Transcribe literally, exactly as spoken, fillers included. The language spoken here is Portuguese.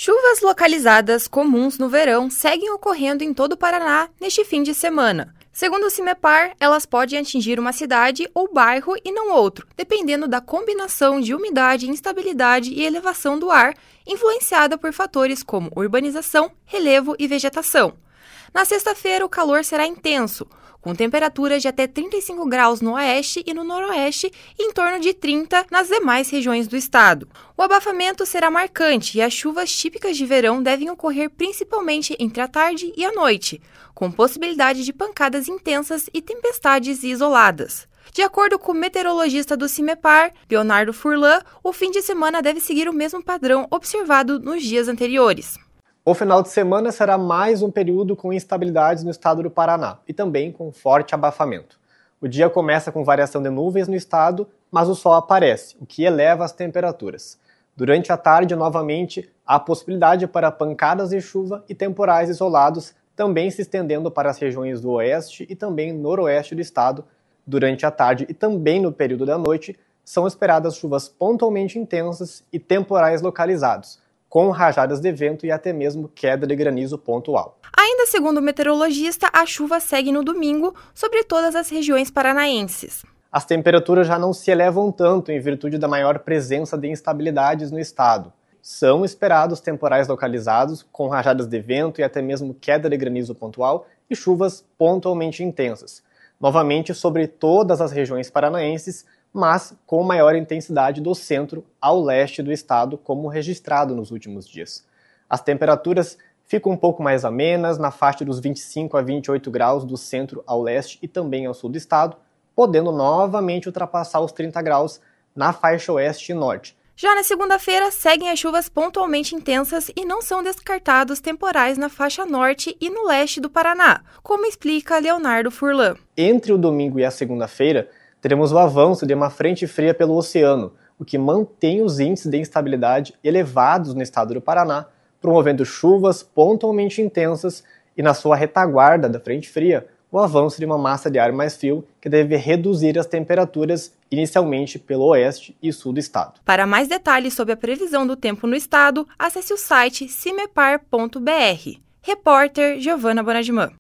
Chuvas localizadas comuns no verão seguem ocorrendo em todo o Paraná neste fim de semana. Segundo o CIMEPAR, elas podem atingir uma cidade ou bairro e não outro, dependendo da combinação de umidade, instabilidade e elevação do ar, influenciada por fatores como urbanização, relevo e vegetação. Na sexta-feira, o calor será intenso, com temperaturas de até trinta e cinco graus no oeste e no noroeste e em torno de trinta nas demais regiões do estado. O abafamento será marcante e as chuvas típicas de verão devem ocorrer principalmente entre a tarde e a noite, com possibilidade de pancadas intensas e tempestades isoladas. De acordo com o meteorologista do CIMEPAR, Leonardo Furlan, o fim de semana deve seguir o mesmo padrão observado nos dias anteriores. O final de semana será mais um período com instabilidades no estado do Paraná e também com forte abafamento. O dia começa com variação de nuvens no estado, mas o sol aparece, o que eleva as temperaturas. Durante a tarde, novamente, há possibilidade para pancadas de chuva e temporais isolados, também se estendendo para as regiões do oeste e também noroeste do estado. Durante a tarde e também no período da noite, são esperadas chuvas pontualmente intensas e temporais localizados, com rajadas de vento e até mesmo queda de granizo pontual. Ainda segundo o meteorologista, a chuva segue no domingo sobre todas as regiões paranaenses. As temperaturas já não se elevam tanto em virtude da maior presença de instabilidades no estado. São esperados temporais localizados, com rajadas de vento e até mesmo queda de granizo pontual e chuvas pontualmente intensas. Novamente sobre todas as regiões paranaenses, mas com maior intensidade do centro ao leste do estado, como registrado nos últimos dias. As temperaturas ficam um pouco mais amenas, na faixa dos vinte e cinco a vinte e oito graus do centro ao leste e também ao sul do estado, podendo novamente ultrapassar os trinta graus na faixa oeste e norte. Já na segunda-feira, seguem as chuvas pontualmente intensas e não são descartados temporais na faixa norte e no leste do Paraná, como explica Leonardo Furlan. Entre o domingo e a segunda-feira, teremos o avanço de uma frente fria pelo oceano, o que mantém os índices de instabilidade elevados no estado do Paraná, promovendo chuvas pontualmente intensas e, na sua retaguarda da frente fria, o avanço de uma massa de ar mais frio que deve reduzir as temperaturas inicialmente pelo oeste e sul do estado. Para mais detalhes sobre a previsão do tempo no estado, acesse o site cimepar ponto br. Repórter Giovana Bonadiman.